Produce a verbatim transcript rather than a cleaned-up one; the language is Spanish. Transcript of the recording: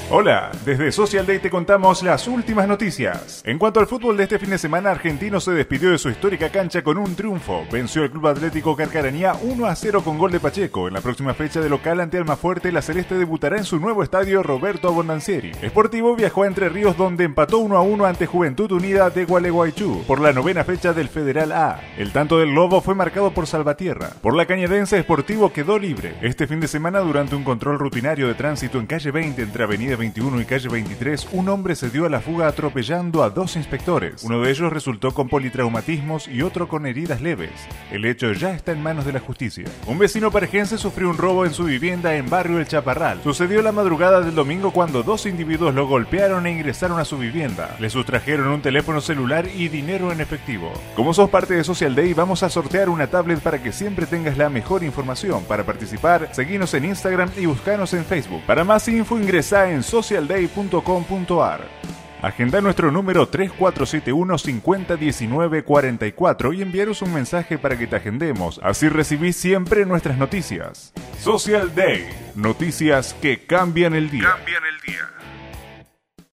Hola, desde Social Day te contamos las últimas noticias. En cuanto al fútbol de este fin de semana, Argentino se despidió de su histórica cancha con un triunfo. Venció al Club Atlético Carcaranía uno a cero con gol de Pacheco. En la próxima fecha de local ante Almafuerte, la Celeste debutará en su nuevo estadio Roberto Abondancieri. Sportivo viajó a Entre Ríos, donde empató uno a uno ante Juventud Unida de Gualeguaychú por la novena fecha del Federal A. El tanto del Lobo fue marcado por Salvatierra. Por la Cañadense, Sportivo quedó libre. Este fin de semana, durante un control rutinario de tránsito en calle veinte entre Avenida veintiuno y calle veintitrés, un hombre se dio a la fuga atropellando a dos inspectores. Uno de ellos resultó con politraumatismos y otro con heridas leves. El hecho ya está en manos de la justicia. Un vecino parejense sufrió un robo en su vivienda en barrio El Chaparral. Sucedió la madrugada del domingo cuando dos individuos lo golpearon e ingresaron a su vivienda. Le sustrajeron un teléfono celular y dinero en efectivo. Como sos parte de Social Day, vamos a sortear una tablet para que siempre tengas la mejor información. Para participar, seguinos en Instagram y buscanos en Facebook. Para más info, ingresá en social day punto com punto a r. Agenda nuestro número tres cuatro siete uno, cinco cero uno nueve cuatro cuatro y enviaros un mensaje para que te agendemos. Así recibís siempre nuestras noticias. Social Day. Noticias que cambian el día. Cambian el